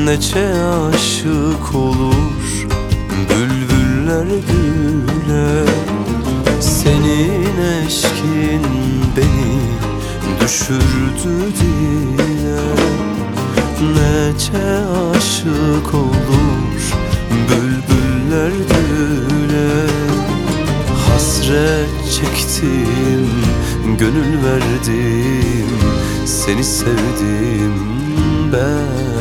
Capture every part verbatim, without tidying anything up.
Neçe aşık olur bülbüller güle. Senin eşkin beni düşürdü dile. Neçe aşık olur bülbüller güle. Hasret çektim, gönül verdim, seni sevdim ben.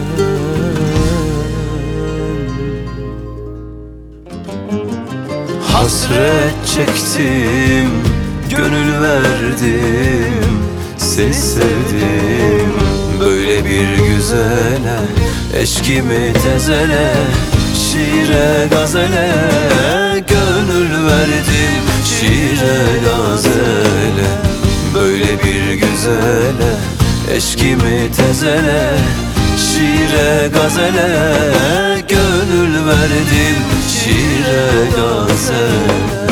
Hasret çektim, gönül verdim, seni sevdim. Böyle bir güzele, eşkimi tezele, şiire gazele, gönül verdim, şiire gazele. Böyle bir güzele, eşkimi tezele, şiire gazele, gönül verdim, şiire gazele.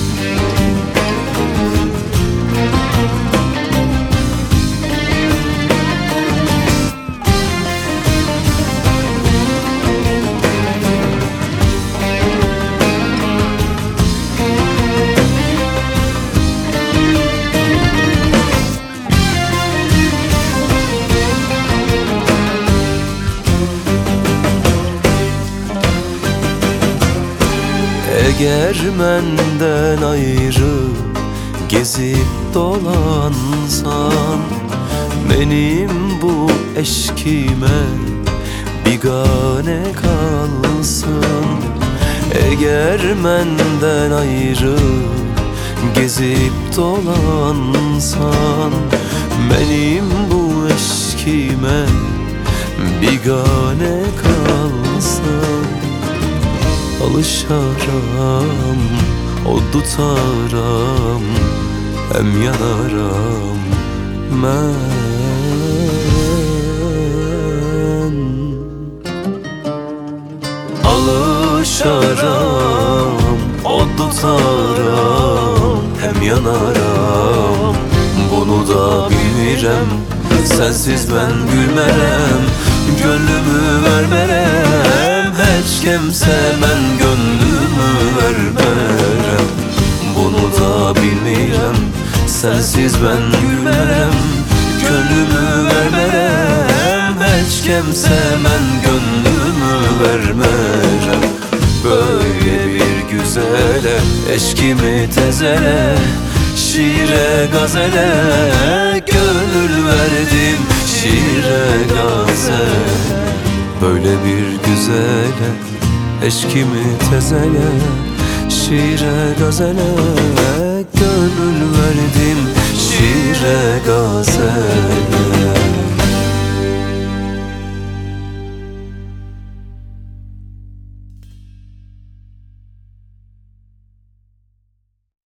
Eğer menden ayrı gezip dolansan, benim bu eşkime bigane kalsın. Eğer menden ayrı gezip dolansan, benim bu eşkime bigane kalsın. Alışaram, o tutaram, hem yanaram ben. Alışaram, o tutaram, hem yanaram. Bunu da bilmirem, sensiz ben gülmerem, gönlümü vermerem. Hiç kimse ben gönlümü vermerem. Bunu da bilmirem, sensiz ben gülmerem, gönlümü vermerem. Hiç kimse ben gönlümü vermerem. Böyle bir güzele, eşkimi tezele, şiire gazele, gönül verdim, şiire gazele. Böyle bir güzele, eşkimi tezele, şiire gazele, gönül verdim, şiire gazele.